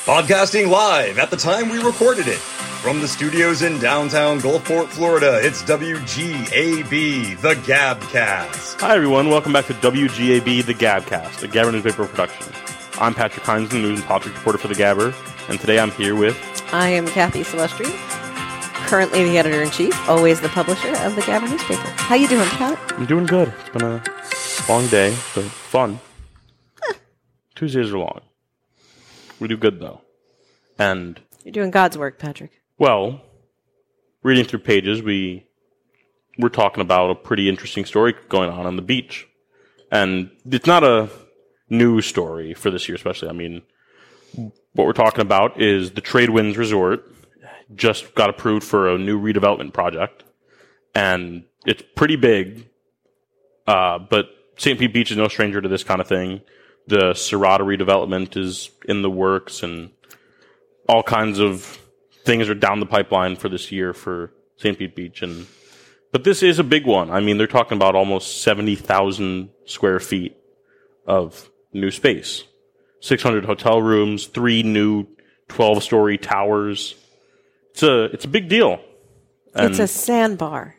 Podcasting live at the time we recorded it. From the studios in downtown Gulfport, Florida, it's WGAB, the Gabcast. Hi, everyone. Welcome back to WGAB, the Gabcast, a Gabber newspaper production. I'm Patrick Hines, the news and politics reporter for the Gabber, and today I'm here with... I am Kathy Silvestri, currently the editor-in-chief, always the publisher of the Gabber newspaper. How you doing, Pat? I'm doing good. It's been a long day, but fun. Tuesdays are long. We do good, though. And... You're doing God's work, Patrick. Well, reading through pages, we're talking about a pretty interesting story going on the beach. And it's not a new story for this year, especially. I mean, what we're talking about is the Tradewinds Resort just got approved for a new redevelopment project. And it's pretty big, but St. Pete Beach is no stranger to this kind of thing. The Serrata redevelopment is in the works, and all kinds of things are down the pipeline for this year for St. Pete Beach. But this is a big one. I mean, they're talking about almost 70,000 square feet of new space. 600 hotel rooms, 3 new 12-story towers. It's a big deal. And it's a sandbar.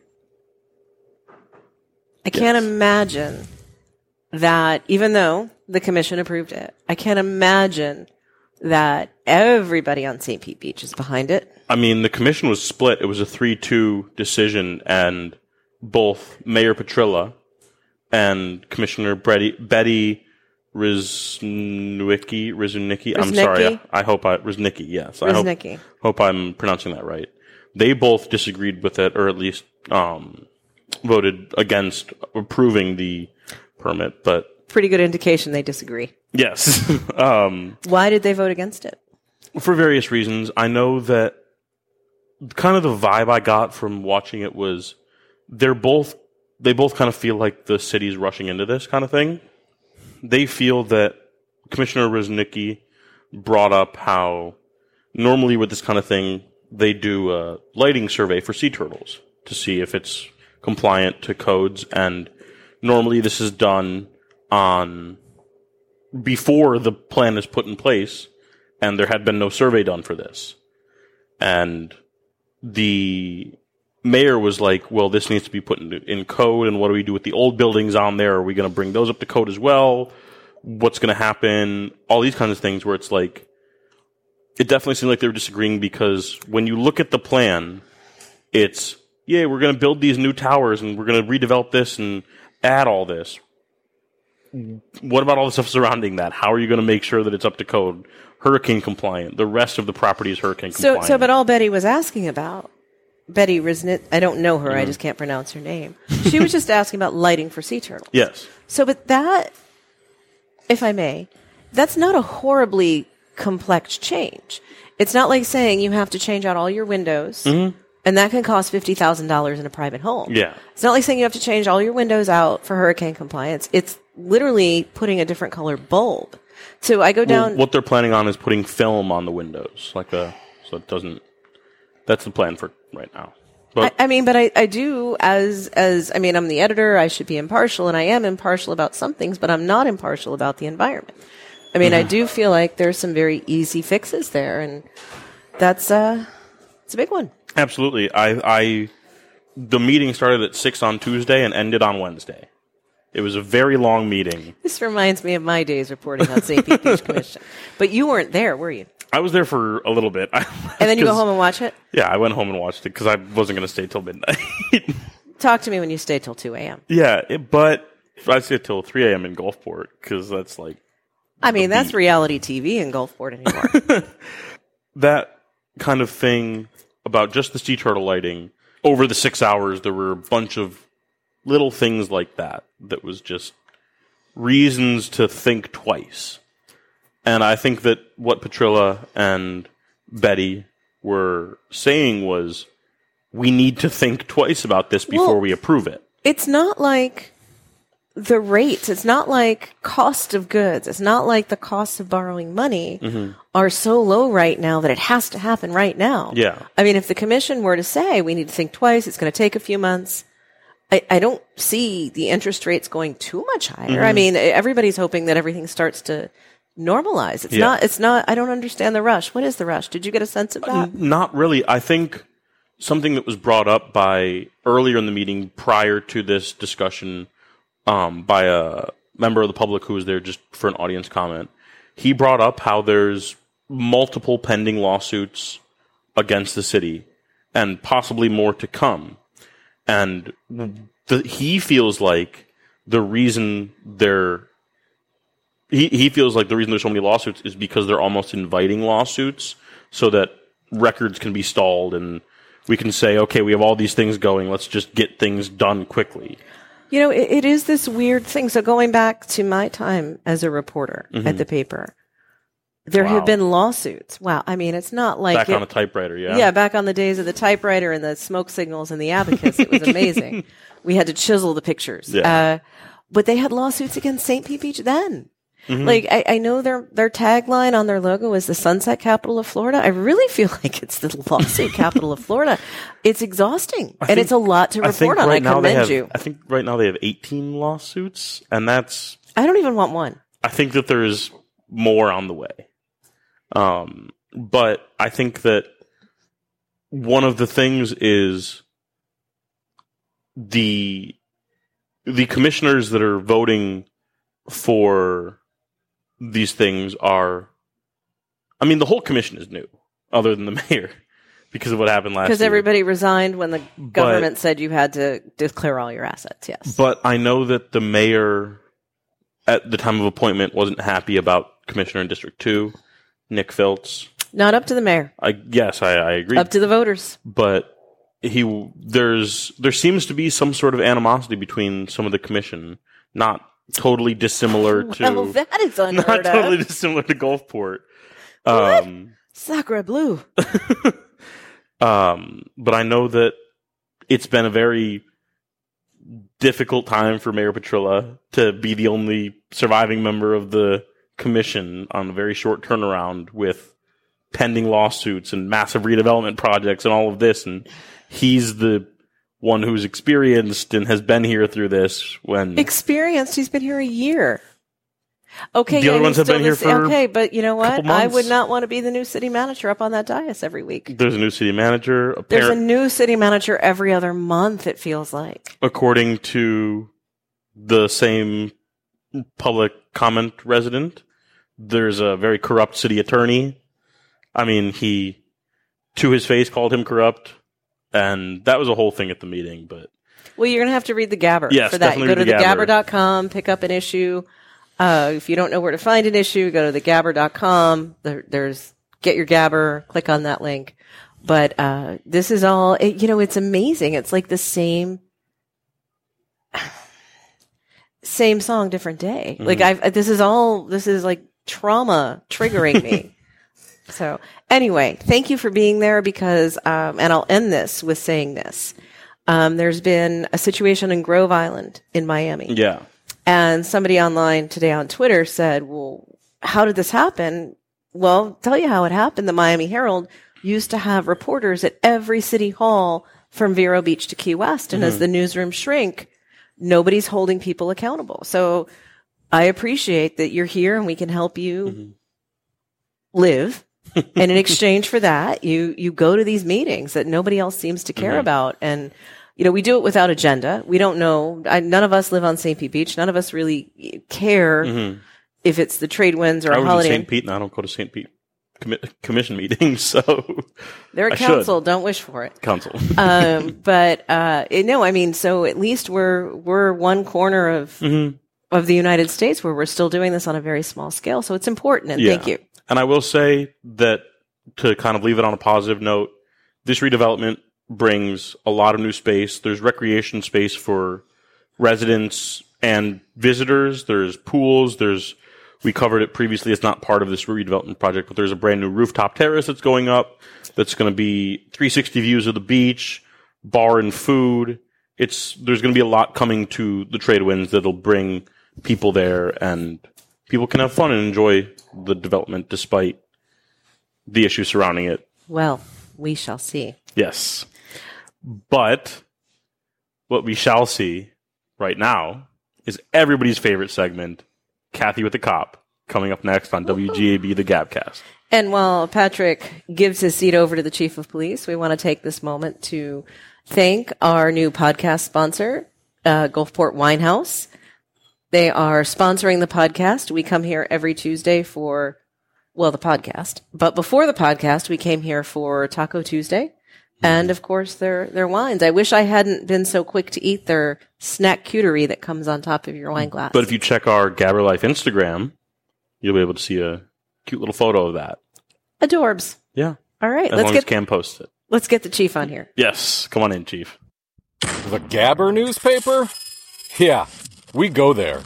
I can't imagine that, even though the commission approved it, I can't imagine that everybody on St. Pete Beach is behind it. I mean, the commission was split. It was a 3-2 decision, and both Mayor Petrilla and Commissioner Betty Riznicki. I'm sorry. Riznicki, yes. Riznicki. I hope I'm pronouncing that right. They both disagreed with it, or at least voted against approving the permit, but... Pretty good indication they disagree. Yes. Why did they vote against it? For various reasons. I know that kind of the vibe I got from watching it was they both kind of feel like the city's rushing into this kind of thing. They feel that Commissioner Riznicki brought up how normally with this kind of thing, they do a lighting survey for sea turtles to see if it's compliant to codes, and normally this is done before the plan is put in place, and there had been no survey done for this. And the mayor was like, well, this needs to be put in code, and what do we do with the old buildings on there? Are we going to bring those up to code as well? What's going to happen? All these kinds of things where it's like, it definitely seemed like they were disagreeing, because when you look at the plan, it's, yeah, we're going to build these new towers, and we're going to redevelop this and add all this. What about all the stuff surrounding that? How are you going to make sure that it's up to code, hurricane compliant? The rest of the property is hurricane compliant. But all Betty was asking about, Betty Riznicki, I don't know her, I just can't pronounce her name. She was just asking about lighting for sea turtles. Yes. So, but that, if I may, that's not a horribly complex change. It's not like saying you have to change out all your windows, and that can cost $50,000 in a private home. Yeah. It's not like saying you have to change all your windows out for hurricane compliance. It's literally putting a different color bulb. So I go down... what they're planning on is putting film on the windows, so it doesn't... That's the plan for right now. But I do, I'm the editor, I should be impartial, and I am impartial about some things, but I'm not impartial about the environment. I mean, I do feel like there's some very easy fixes there, and it's a big one. Absolutely. The meeting started at 6 on Tuesday and ended on Wednesday. It was a very long meeting. This reminds me of my days reporting on St. Pete Beach Commission. But you weren't there, were you? I was there for a little bit. And then you go home and watch it? Yeah, I went home and watched it because I wasn't going to stay till midnight. Talk to me when you stay till 2 a.m. Yeah, but I stay till 3 a.m. in Gulfport because that's like... that's reality TV in Gulfport anymore. That kind of thing about just the sea turtle lighting, over the 6 hours, there were a bunch of little things like that was just reasons to think twice. And I think that what Petrilla and Betty were saying was, we need to think twice about this before we approve it. It's not like the rates, it's not like cost of goods, it's not like the cost of borrowing money are so low right now that it has to happen right now. Yeah. I mean, if the commission were to say we need to think twice, it's going to take a few months, I don't see the interest rates going too much higher. I mean, everybody's hoping that everything starts to normalize. It's Yeah. not. It's not. I don't understand the rush. What is the rush? Did you get a sense of that? Not really. I think something that was brought up by earlier in the meeting prior to this discussion by a member of the public who was there just for an audience comment. He brought up how there's multiple pending lawsuits against the city and possibly more to come. And he feels like the reason he feels like the reason there's so many lawsuits is because they're almost inviting lawsuits so that records can be stalled and we can say, okay, we have all these things going. Let's just get things done quickly. You know, it is this weird thing. So going back to my time as a reporter at the paper, there have been lawsuits. Wow. I mean, it's not like... Back on a typewriter, yeah. Yeah, back on the days of the typewriter and the smoke signals and the abacus. It was amazing. We had to chisel the pictures. Yeah. But they had lawsuits against St. Pete Beach then. Like, I know their tagline on their logo is the Sunset Capital of Florida. I really feel like it's the lawsuit capital of Florida. It's exhausting, and it's a lot to report on. I commend you. I think right now they have 18 lawsuits, and that's... I don't even want one. I think that there's more on the way. But I think that one of the things is the commissioners that are voting for these things are, I mean, the whole commission is new, other than the mayor, because of what happened last year. Because everybody resigned when the government said you had to declare all your assets, yes. But I know that the mayor, at the time of appointment, wasn't happy about Commissioner in District 2, Nick Filtz. Not up to the mayor. I agree. Up to the voters. But there seems to be some sort of animosity between some of the commission, not totally dissimilar to... Well, that is unheard not of. totally dissimilar to Gulfport. What? Sacre bleu. But I know that it's been a very difficult time for Mayor Petrilla to be the only surviving member of the commission on a very short turnaround with pending lawsuits and massive redevelopment projects and all of this. And he's the one who's experienced and has been here through this. When experienced, he's been here a year. Okay, the other ones have been here for okay, but you know what? months. I would not want to be the new city manager up on that dais every week. There's a new city manager. There's a new city manager every other month, it feels like. According to the same public comment resident, there's a very corrupt city attorney. I mean, he, to his face, called him corrupt, and that was a whole thing at the meeting. But well, you're going to have to read the Gabber yes, for that. You go to Gabber. thegabber.com, pick up an issue. If you don't know where to find an issue, go to thegabber.com. There's get your Gabber, click on that link. But this is all, it's amazing. It's like the same song, different day. Mm-hmm. Like this is like trauma triggering me. So anyway, thank you for being there because, and I'll end this with saying this. There's been a situation in Grove Island in Miami. Yeah. And somebody online today on Twitter said, well, how did this happen? Well, I'll tell you how it happened. The Miami Herald used to have reporters at every city hall from Vero Beach to Key West. And as the newsroom shrink, nobody's holding people accountable. So I appreciate that you're here and we can help you live. And in exchange for that, you go to these meetings that nobody else seems to care about. And, we do it without agenda. We don't know. None of us live on St. Pete Beach. None of us really care if it's the trade winds or a holiday. I was in St. Pete and I don't go to St. Pete commission meetings, so they're a council. Don't wish for it. Council. So at least we're one corner of the United States where we're still doing this on a very small scale. So it's important. And thank you. And I will say that to kind of leave it on a positive note, this redevelopment brings a lot of new space. There's recreation space for residents and visitors. There's pools. We covered it previously. It's not part of this redevelopment project, but there's a brand new rooftop terrace that's going up. That's going to be 360 views of the beach, bar and food. There's going to be a lot coming to the trade winds that'll bring people there, and people can have fun and enjoy the development despite the issues surrounding it. Well, we shall see. Yes. But what we shall see right now is everybody's favorite segment, Kathy with the Cop, coming up next on WGAB, the Gabcast. And while Patrick gives his seat over to the chief of police, we want to take this moment to thank our new podcast sponsor, Gulfport Winehouse. They are sponsoring the podcast. We come here every Tuesday for, the podcast. But before the podcast, we came here for Taco Tuesday. And, of course, their wines. I wish I hadn't been so quick to eat their snack cuterie that comes on top of your wine glass. But if you check our Gabber Life Instagram, you'll be able to see a cute little photo of that. Adorbs. Yeah. All right. As long as Cam posts it. Let's get the chief on here. Yes. Come on in, Chief. The Gabber newspaper? Yeah, we go there.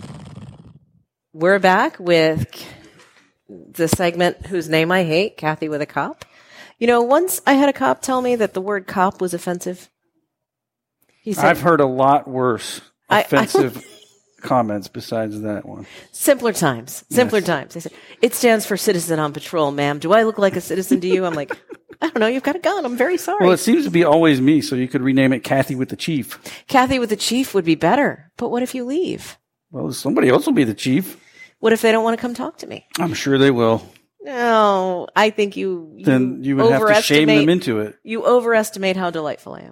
We're back with the segment whose name I hate, Kathy with a Cop. You know, once I had a cop tell me that the word cop was offensive. He said, I've heard a lot worse offensive comments besides that one. Simpler times. Simpler times. They said, it stands for citizen on patrol, ma'am. Do I look like a citizen to you? I'm like, I don't know. You've got a gun. I'm very sorry. Well, it seems to be always me, so you could rename it Kathy with the Chief. Kathy with the Chief would be better. But what if you leave? Well, somebody else will be the chief. What if they don't want to come talk to me? I'm sure they will. No, I think then you would have to shame them into it. You overestimate how delightful I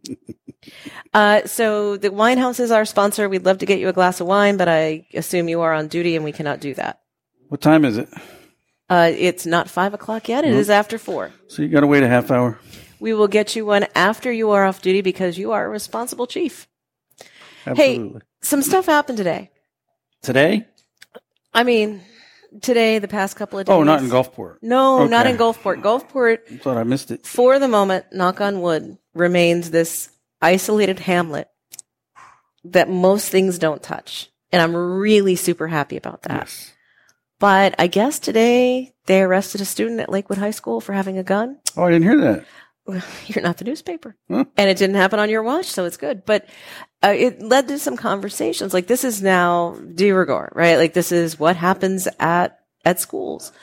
am. So the Winehouse is our sponsor. We'd love to get you a glass of wine, but I assume you are on duty and we cannot do that. What time is it? It's not 5:00 yet. It is after 4. So you got to wait a half hour. We will get you one after you are off duty because you are a responsible chief. Absolutely. Hey, some stuff happened today. Today? I mean, today, the past couple of days. Oh, not in Gulfport. No, Okay. not in Gulfport. Gulfport, I thought I missed it. for the moment, knock on wood, remains this isolated hamlet that most things don't touch. And I'm really super happy about that. Yes. But I guess today they arrested a student at Lakewood High School for having a gun. Oh, I didn't hear that. You're not the newspaper. Huh? And it didn't happen on your watch, so it's good. But it led to some conversations. Like, this is now de rigueur, right? Like, this is what happens at schools.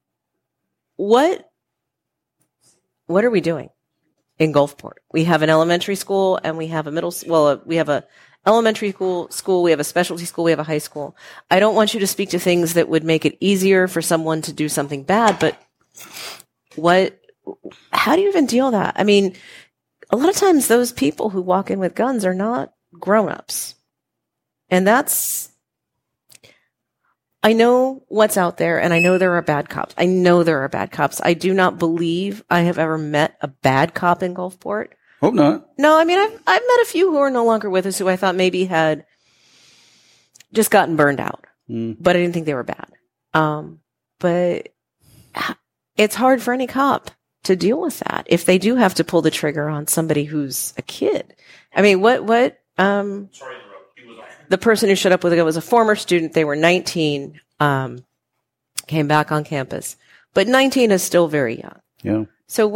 What are we doing in Gulfport? We have an elementary school and we have a middle, we have a elementary school, we have a specialty school, we have a high school. I don't want you to speak to things that would make it easier for someone to do something bad, but how do you even deal that? I mean, a lot of times those people who walk in with guns are not grown-ups. And I know what's out there, and I know there are bad cops. I do not believe I have ever met a bad cop in Gulfport. Hope not. No, I mean, I've met a few who are no longer with us who I thought maybe had just gotten burned out, but I didn't think they were bad. But it's hard for any cop to deal with that if they do have to pull the trigger on somebody who's a kid. I mean, the person who showed up with a gun was a former student. They were 19, came back on campus, but 19 is still very young. Yeah. So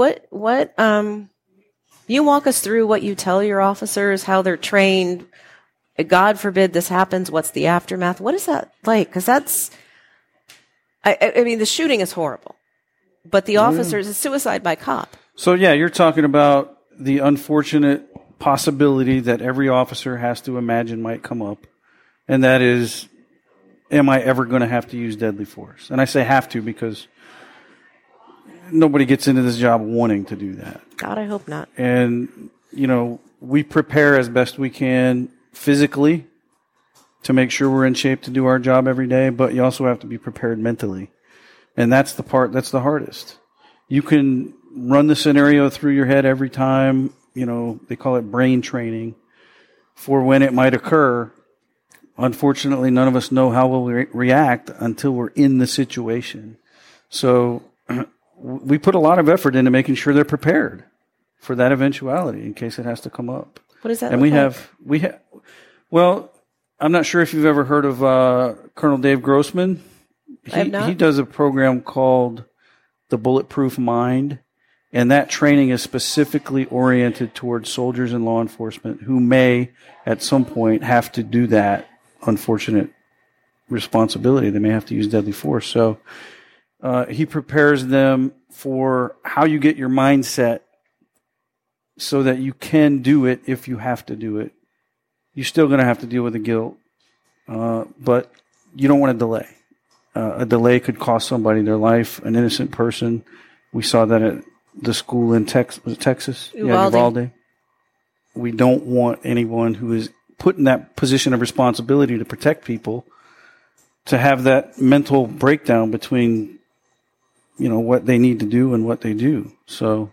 you walk us through what you tell your officers, how they're trained. God forbid this happens. What's the aftermath? What is that like? Because I mean, the shooting is horrible, but the officers, it's suicide by cop. So, yeah, you're talking about the unfortunate possibility that every officer has to imagine might come up, and that is, am I ever going to have to use deadly force? And I say have to because nobody gets into this job wanting to do that. God, I hope not. And, we prepare as best we can physically to make sure we're in shape to do our job every day, but you also have to be prepared mentally. And that's the part that's the hardest. You can run the scenario through your head every time, they call it brain training, for when it might occur. Unfortunately, none of us know how we'll react until we're in the situation. So we put a lot of effort into making sure they're prepared for that eventuality in case it has to come up. What does that And look like? Well, I'm not sure if you've ever heard of Colonel Dave Grossman. I have not. He does a program called The Bulletproof Mind, and that training is specifically oriented towards soldiers and law enforcement who may, at some point, have to do that unfortunate responsibility. They may have to use deadly force. So he prepares them for how you get your mindset so that you can do it if you have to do it. You're still going to have to deal with the guilt, but you don't want to delay. a delay could cost somebody their life, an innocent person. We saw that at the school in Texas? Uvalde. We don't want anyone who is put in that position of responsibility to protect people to have that mental breakdown between, what they need to do and what they do. So,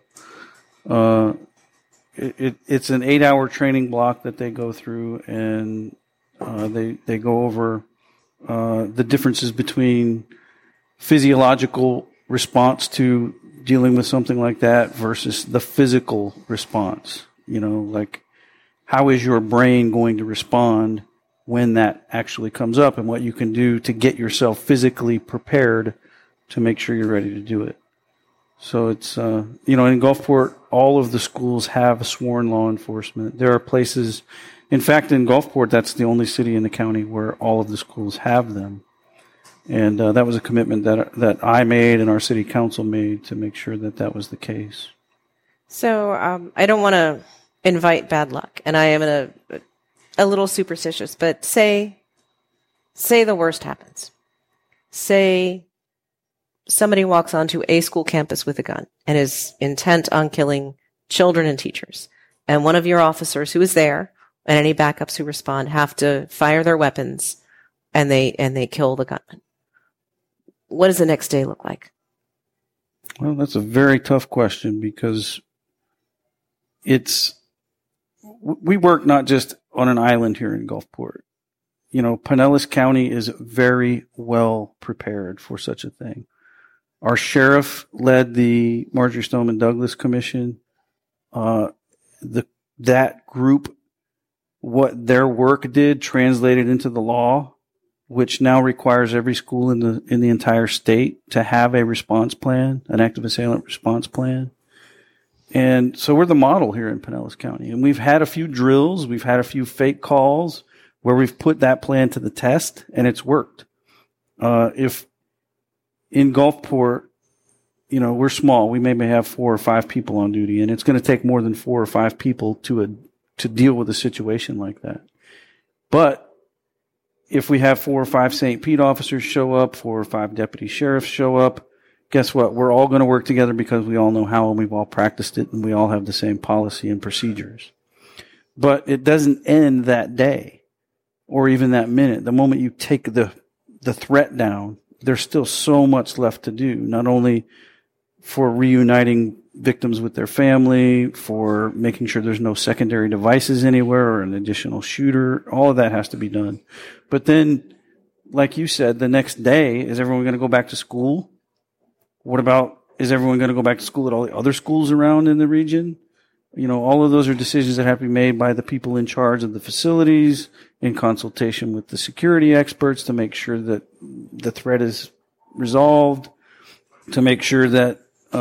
it's an 8-hour training block that they go through, and they go over the differences between physiological response to dealing with something like that versus the physical response. Like, how is your brain going to respond when that actually comes up, and what you can do to get yourself physically prepared to make sure you're ready to do it. So it's, in Gulfport, all of the schools have sworn law enforcement. There are places, in fact, in Gulfport, that's the only city in the county where all of the schools have them. And that was a commitment that I made and our city council made to make sure that was the case. So I don't want to invite bad luck, and I am a little superstitious, but say the worst happens. Say somebody walks onto a school campus with a gun and is intent on killing children and teachers, and one of your officers who is there and any backups who respond have to fire their weapons, and they kill the gunman. What does the next day look like? Well, that's a very tough question, because we work not just on an island here in Gulfport. Pinellas County is very well prepared for such a thing. Our sheriff led the Marjory Stoneman Douglas Commission. That group, what their work did, translated into the law, which now requires every school in the entire state to have a response plan, an active assailant response plan. And so we're the model here in Pinellas County. And we've had a few drills, we've had a few fake calls where we've put that plan to the test, and it's worked. If in Gulfport, we're small, we maybe have 4 or 5 people on duty, and it's going to take more than 4 or 5 people to deal with a situation like that. But if we have 4 or 5 St. Pete officers show up, 4 or 5 deputy sheriffs show up, guess what? We're all going to work together because we all know how, and we've all practiced it, and we all have the same policy and procedures. But it doesn't end that day or even that minute. The moment you take the threat down, there's still so much left to do, not only for reuniting victims with their family, for making sure there's no secondary devices anywhere or an additional shooter. All of that has to be done. But then, like you said, the next day, is everyone going to go back to school? What about, is everyone going to go back to school at all the other schools around in the region? All of those are decisions that have to be made by the people in charge of the facilities in consultation with the security experts to make sure that the threat is resolved, to make sure that,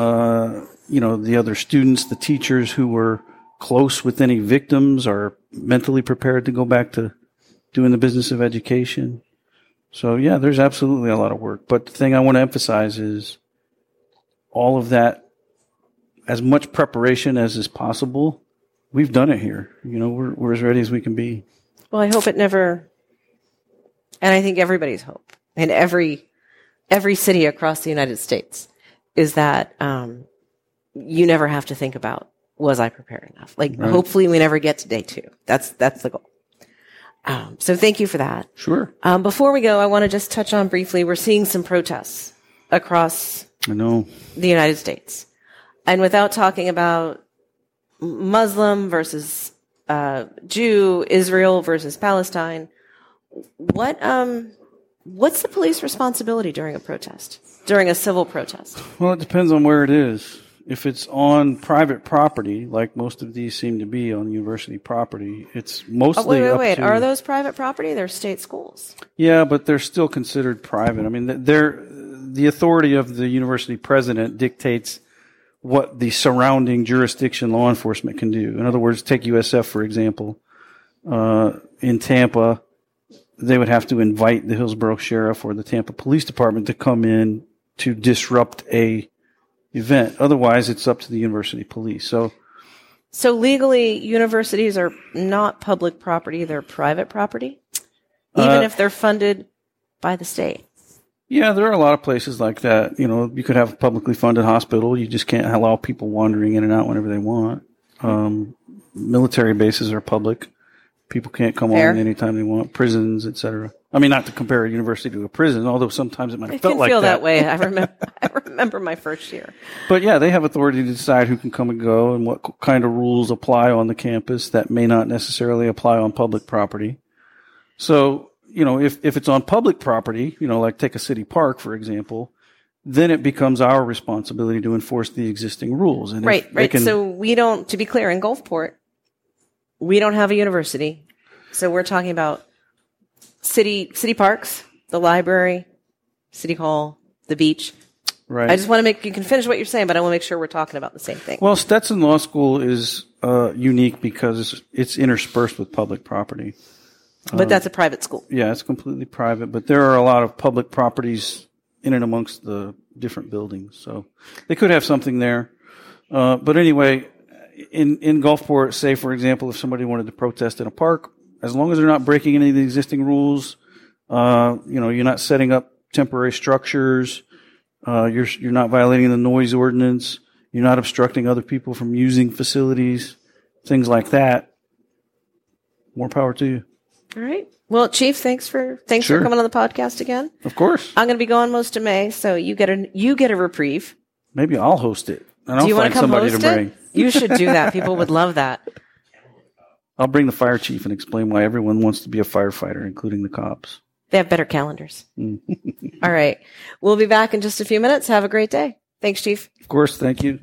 the other students, the teachers who were close with any victims are mentally prepared to go back to doing the business of education. So, yeah, there's absolutely a lot of work. But the thing I want to emphasize is all of that, as much preparation as is possible, we've done it here. We're as ready as we can be. Well, I hope it never, and I think everybody's hope in every city across the United States is that you never have to think about, was I prepared enough? Right. Hopefully we never get to day 2. That's the goal. So thank you for that. Sure. Before we go, I want to just touch on briefly, we're seeing some protests across the United States. And without talking about Muslim versus Jew, Israel versus Palestine, what's the police responsibility during a protest, during a civil protest? Well, it depends on where it is. If it's on private property, like most of these seem to be on university property, it's mostly Wait. Are those private property? They're state schools. Yeah, but they're still considered private. I mean, the authority of the university president dictates what the surrounding jurisdiction law enforcement can do. In other words, take USF, for example. In Tampa, they would have to invite the Hillsborough Sheriff or the Tampa Police Department to come in to disrupt a event. Otherwise, it's up to the university police. So legally, universities are not public property. They're private property, even if they're funded by the state. Yeah, there are a lot of places like that. You know, you could have a publicly funded hospital. You just can't allow people wandering in and out whenever they want. Military bases are public. People can't come on anytime they want. Prisons, etc. I mean, not to compare a university to a prison, although sometimes it might have felt like that. I feel that way. I remember my first year. But yeah, they have authority to decide who can come and go and what kind of rules apply on the campus that may not necessarily apply on public property. So, you know, if it's on public property, you know, like take a city park, for example, then it becomes our responsibility to enforce the existing rules. And right. So we don't, to be clear, in Gulfport, we don't have a university. So we're talking about city parks, the library, city hall, the beach. Right. I just want to you can finish what you're saying, but I want to make sure we're talking about the same thing. Well, Stetson Law School is unique because it's interspersed with public property. But that's a private school. Yeah, it's completely private, but there are a lot of public properties in and amongst the different buildings. So they could have something there. But anyway, in Gulfport, say, for example, if somebody wanted to protest in a park, as long as they're not breaking any of the existing rules, you know, you're not setting up temporary structures, you're not violating the noise ordinance, you're not obstructing other people from using facilities, things like that, more power to you. All right. Well, Chief, thanks for coming on the podcast again. Of course. I'm going to be gone most of May, so you get a reprieve. Maybe I'll host it. And Do you want to come somebody host to bring. it? You should do that. People would love that. I'll bring the fire chief and explain why everyone wants to be a firefighter, including the cops. They have better calendars. All right. We'll be back in just a few minutes. Have a great day. Thanks, Chief. Of course. Thank you.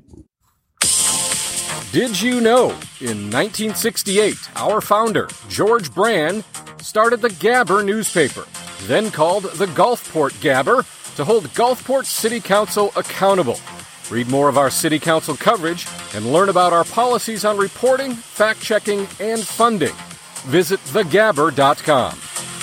Did you know, in 1968, our founder, George Brand, started the Gabber newspaper, then called the Gulfport Gabber, to hold Gulfport City Council accountable. Read more of our City Council coverage and learn about our policies on reporting, fact-checking, and funding. Visit thegabber.com.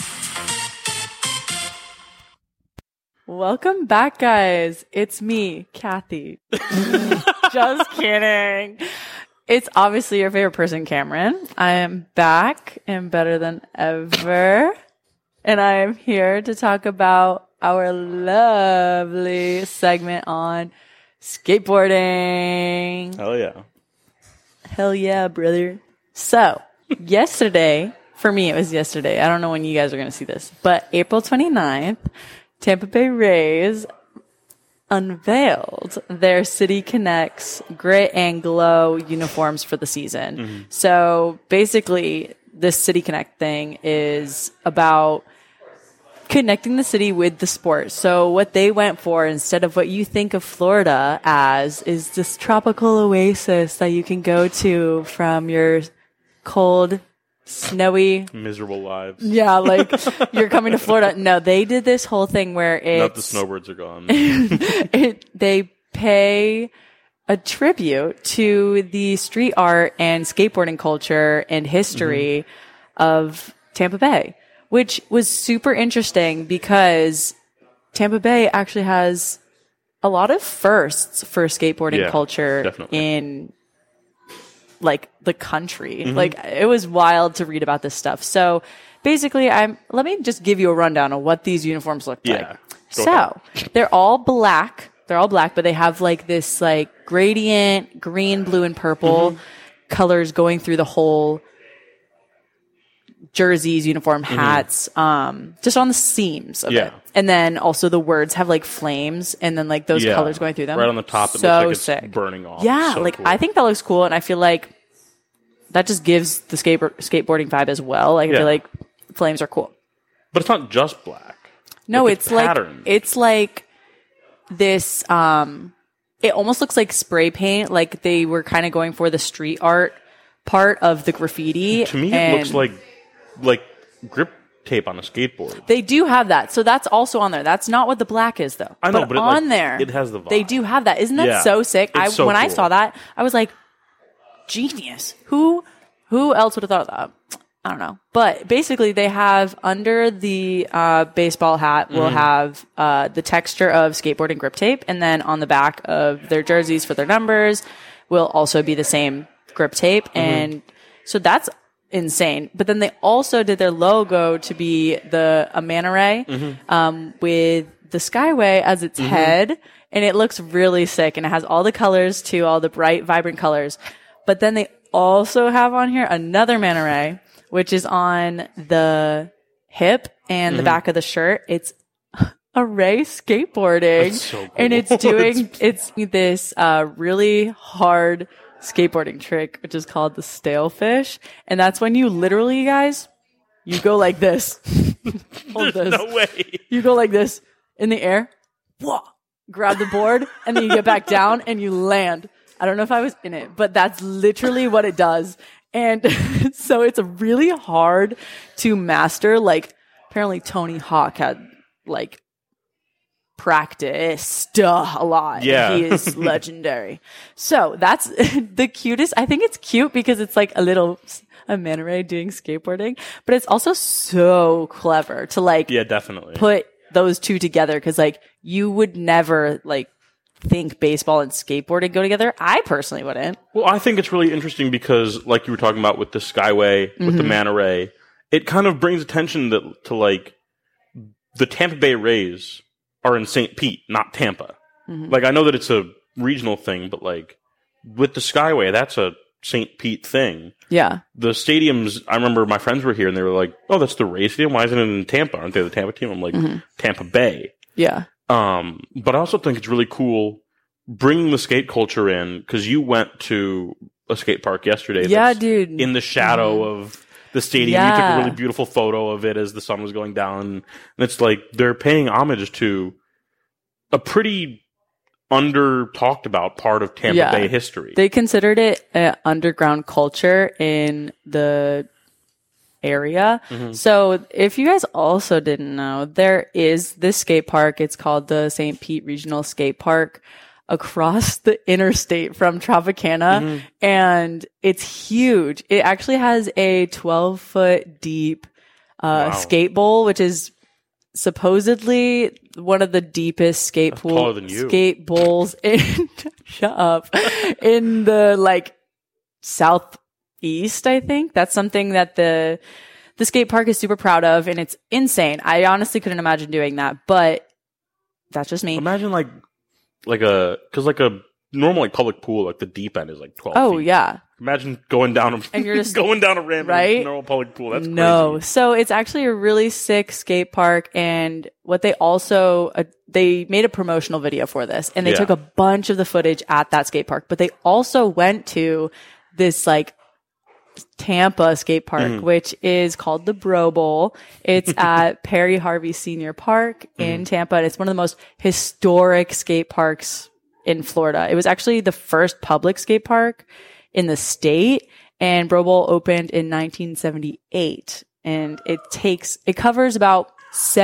Welcome back, guys. It's me, Kathy. Just kidding. It's obviously your favorite person, Cameron. I am back and better than ever. And I am here to talk about our lovely segment on skateboarding. Hell yeah. Hell yeah, brother. So, yesterday, for me, it was yesterday. I don't know when you guys are going to see this, but April 29th, Tampa Bay Rays unveiled their City Connects Grit and Glow uniforms for the season. Mm-hmm. So basically, this City Connect thing is about connecting the city with the sport. So what they went for, instead of what you think of Florida as, is this tropical oasis that you can go to from your cold, snowy, miserable lives. Yeah, like you're coming to Florida. No, they did this whole thing where it's not the snowbirds are gone. They pay a tribute to the street art and skateboarding culture and history of Tampa Bay, which was super interesting because Tampa Bay actually has a lot of firsts for skateboarding culture definitely. In like the country. Like it was wild to read about this stuff. So basically let me just give you a rundown of what these uniforms look like. So they're all black. They're all black, but they have like this like gradient, green, blue, and purple colors going through the whole jerseys, uniform, hats, just on the seams of it. And then also the words have like flames and then like those colors going through them. Right on the top, it so looks like it's sick. burning off. Yeah, so like cool. I think that looks cool, and I feel like that just gives the skateboarding vibe as well. Like I feel like flames are cool. But it's not just black. No, Like, it's like patterned. it's like this it almost looks like spray paint, like they were kind of going for the street art part of the graffiti. To me, it looks like grip tape on a skateboard. They do have that. So that's also on there. That's not what the black is, though. I know, but on there, it has the vibe. They do have that. Isn't that so sick? It's so when I cool. saw that, I was like, genius. Who else would have thought of that? I don't know. But basically, they have under the baseball hat, will have the texture of skateboarding grip tape. And then on the back of their jerseys for their numbers will also be the same grip tape. And so that's insane. But then they also did their logo to be a manta ray with the Skyway as its head, and it looks really sick, and it has all the colors too, all the bright, vibrant colors. But then they also have on here another manta ray, which is on the hip and the back of the shirt. It's a ray skateboarding, That's so cool. and it's doing it's this really hard skateboarding trick, which is called the stale fish, and that's when you literally, guys, you go like this. Hold this. No way. You go like this in the air, whoa, grab the board, and then you get back down and you land. I don't know if I was in it, but that's literally what it does. And so it's really hard to master. Like, apparently Tony Hawk had like practiced a lot. Yeah. He is legendary. So that's the cutest. I think it's cute because it's like a manta ray doing skateboarding, but it's also so clever to like Yeah, definitely. put those two together, because like you would never like think baseball and skateboarding go together. I personally wouldn't. Well, I think it's really interesting because, like you were talking about with the Skyway, with the manta ray, it kind of brings attention to like the Tampa Bay Rays are in St. Pete, not Tampa. Like, I know that it's a regional thing, but like with the Skyway, that's a St. Pete thing. Yeah. The stadiums, I remember my friends were here and they were like, "Oh, that's the Rays stadium. Why isn't it in Tampa? Aren't they the Tampa team?" I'm like, Tampa Bay. Yeah. But I also think it's really cool bringing the skate culture in, because you went to a skate park yesterday. Yeah, that's dude. in the shadow of the stadium. You took Yeah. a really beautiful photo of it as the sun was going down. And it's like they're paying homage to a pretty under talked about part of Tampa Yeah. Bay history. They considered it an underground culture in the area. So if you guys also didn't know, there is this skate park. It's called the St. Pete Regional Skate Park across the interstate from Tropicana. And it's huge. It actually has a 12-foot deep skate bowl, which is supposedly one of the deepest skate taller than you. skate bowls in shut up, in the like southeast. I think that's something that the skate park is super proud of, and it's insane. I honestly couldn't imagine doing that, but that's just me. Imagine like a normal like public pool, like the deep end is like 12 Oh feet. yeah. Imagine going down And you're just- going down a random right? normal public pool. That's No. crazy. So it's actually a really sick skate park. And what they also, they made a promotional video for this, and they Yeah. took a bunch of the footage at that skate park, but they also went to this like Tampa skate park, which is called the Bro Bowl. It's at Perry Harvey Senior Park in Tampa. And it's one of the most historic skate parks in Florida. It was actually the first public skate park in the state, and Bro Bowl opened in 1978, and it covers about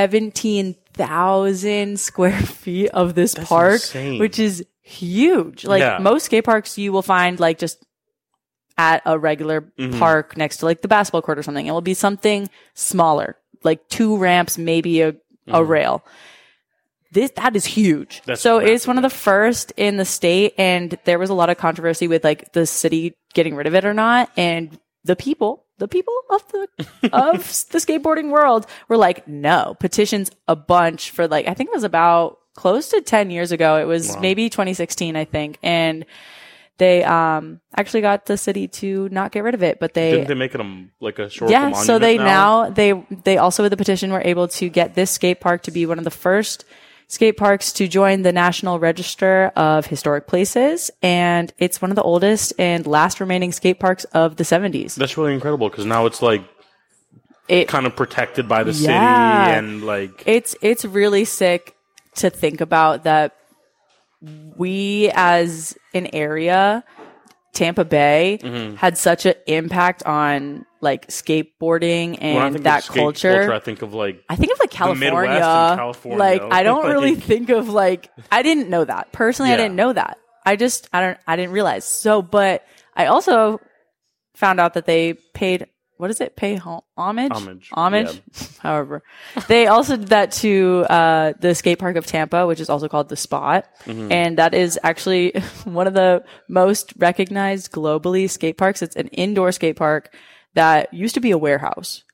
17,000 square feet of this park, insane. which is huge. Like Yeah. most skate parks you will find like just at a regular park next to like the basketball court or something. It will be something smaller, like 2 ramps, maybe a rail. That is huge. That's so massive. it's one of the first in the state, and there was a lot of controversy with like the city getting rid of it or not. And the people of the skateboarding world were like, no. Petitions a bunch for like, I think it was about close to 10 years ago. It was maybe 2016, I think. And they actually got the city to not get rid of it, but Didn't they make it like a historical yeah, monument so they now? they also with the petition were able to get this skate park to be one of the first skate parks to join the National Register of Historic Places, and it's one of the oldest and last remaining skate parks of the 70s. That's really incredible, because now it's like It kind of protected by the city, Yeah. and like it's really sick to think about that we as an area, Tampa Bay, had such an impact on like skateboarding when I and think that of skate culture. I think of like I think of like the Midwest California. and California. Like I don't really Like- think of like I didn't know that. Personally, I Yeah. didn't know that. I didn't realize. So, but I also found out that they paid homage? Homage, However, they also did that to the skate park of Tampa, which is also called the Spot. And that is actually one of the most recognized globally skate parks. It's an indoor skate park that used to be a warehouse.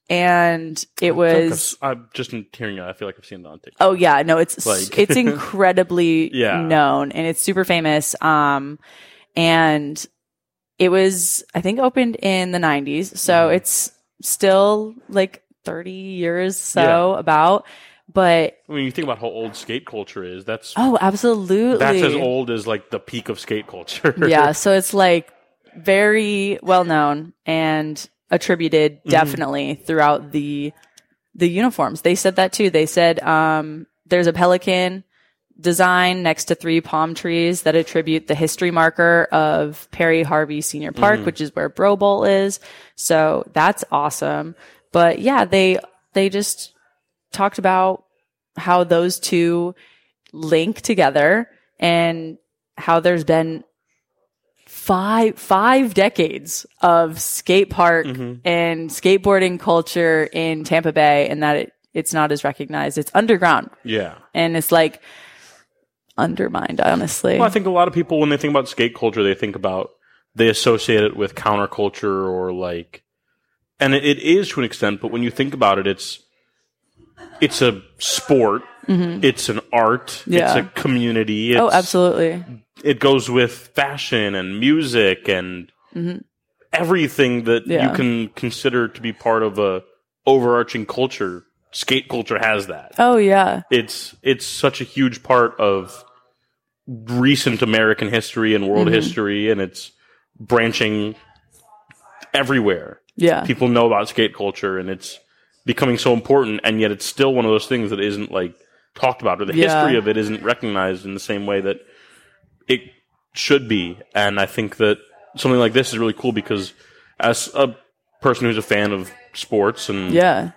and it was. I'm just hearing it. I feel like I've seen it on TikTok. Oh yeah, no, it's Like- it's incredibly Yeah. known, and it's super famous. And it was, I think, opened in the 90s, so it's still like 30 years about. But When you think about how old skate culture is, that's absolutely, as old as like the peak of skate culture. Yeah, so it's like very well known and attributed definitely throughout the uniforms. They said that too. They said there's a pelican design next to 3 palm trees that attribute the history marker of Perry Harvey Senior Park, which is where Bro Bowl is. So that's awesome. But yeah, they just talked about how those two link together and how there's been five decades of skate park and skateboarding culture in Tampa Bay, and that it's not as recognized. It's underground. Yeah. And it's like undermined, honestly. Well, I think a lot of people, when they think about skate culture, they associate it with counterculture or like, and it is to an extent, but when you think about it, it's a sport, it's an art, it's a community. Absolutely. It goes with fashion and music and everything that you can consider to be part of a overarching culture. Skate culture has that. Oh yeah. It's such a huge part of recent American history and world history, and it's branching everywhere. Yeah. People know about skate culture, and it's becoming so important, and yet it's still one of those things that isn't like talked about, or the history of it isn't recognized in the same way that it should be. And I think that something like this is really cool because as a person who's a fan of sports, and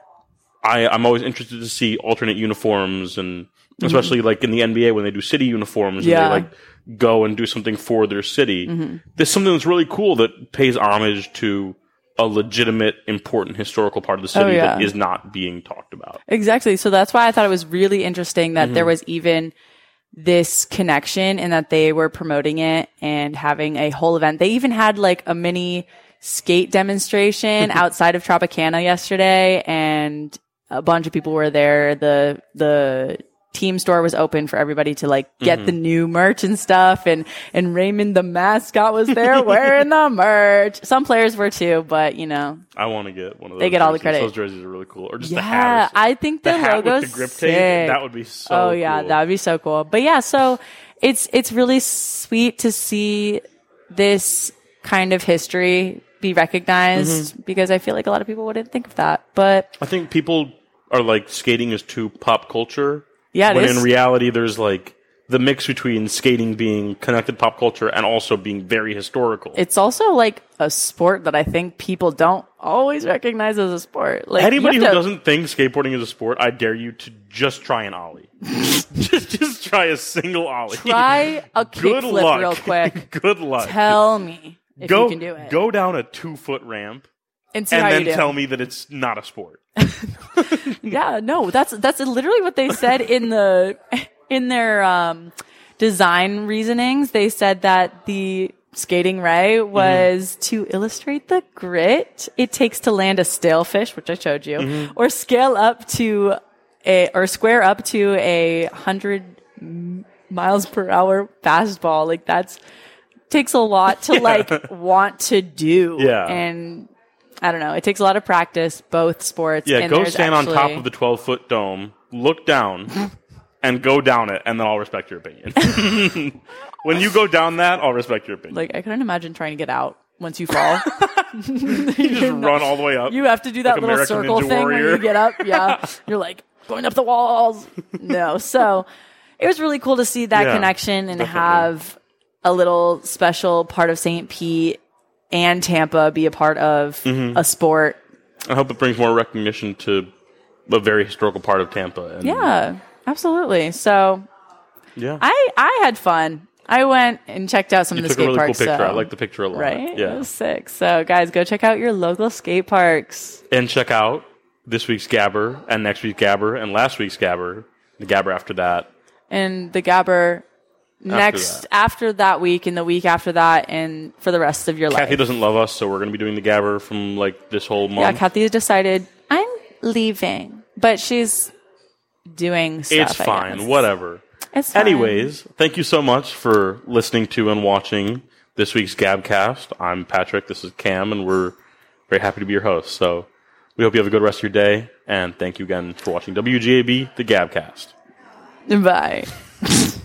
I'm always interested to see alternate uniforms, and especially like in the NBA when they do city uniforms and they like go and do something for their city. There's something that's really cool that pays homage to a legitimate, important historical part of the city that is not being talked about. Exactly. So that's why I thought it was really interesting that there was even this connection and that they were promoting it and having a whole event. They even had like a mini skate demonstration outside of Tropicana yesterday, and a bunch of people were there. The team store was open for everybody to like get the new merch and stuff, and Raymond the mascot was there wearing the merch. Some players were too, but you know, I want to get one of those. They get all the jerseys. credit. Those jerseys are really cool. Or just the hat. I think the hat logo's with the grip sick. tape. That would be so Oh yeah, cool. that would be so cool. But yeah, so it's really sweet to see this kind of history be recognized, because I feel like a lot of people wouldn't think of that. But I think people are like, skating is too pop culture. yeah, it when is. in reality, there's like the mix between skating being connected pop culture and also being very historical. It's also like a sport that I think people don't always recognize as a sport. Like Anybody you who have to- doesn't think skateboarding is a sport, I dare you to just try an ollie. just try a single ollie. try a Good kickflip luck. real quick. Good luck. Tell me if you can do it. Go down a 2-foot ramp and see and how then you do. tell me that it's not a sport. Yeah, no, that's literally what they said in their design reasonings. They said that the skating ray was to illustrate the grit it takes to land a stale fish, which I showed you, or square up to a 100 miles per hour fastball. Like takes a lot to like want to do. Yeah. And I don't know. It takes a lot of practice, both sports. Yeah, and go there's stand on top actually- of the 12-foot dome, look down, and go down it, and then I'll respect your opinion. When you go down that, I'll respect your opinion. Like, I couldn't imagine trying to get out once you fall. You just run all the way up. You have to do that Like little American circle Ninja thing when Warrior. you get up. Yeah. You're like going up the walls. No. So it was really cool to see that Yeah, connection and definitely. have a little special part of St. Pete and Tampa be a part of Mm-hmm. a sport. I hope it brings more recognition to a very historical part of Tampa. And Yeah, absolutely. So yeah. I had fun. I went and checked out some You of the took a skate really cool parks. picture. so- I like the picture a lot. Right? It Yeah. was sick. So, guys, go check out your local skate parks. And check out this week's Gabber and next week's Gabber and last week's Gabber, the Gabber after that. And the Gabber after that week and the week after that and for the rest of your Kathy life. doesn't love us, so we're going to be doing the Gabber from like this whole month. Yeah, Kathy decided, I'm leaving, but she's doing stuff. It's fine. Whatever. It's fine. Anyways, thank you so much for listening to and watching this week's Gabcast. I'm Patrick. This is Cam, and we're very happy to be your host. So we hope you have a good rest of your day, and thank you again for watching WGAB, the Gabcast. Bye.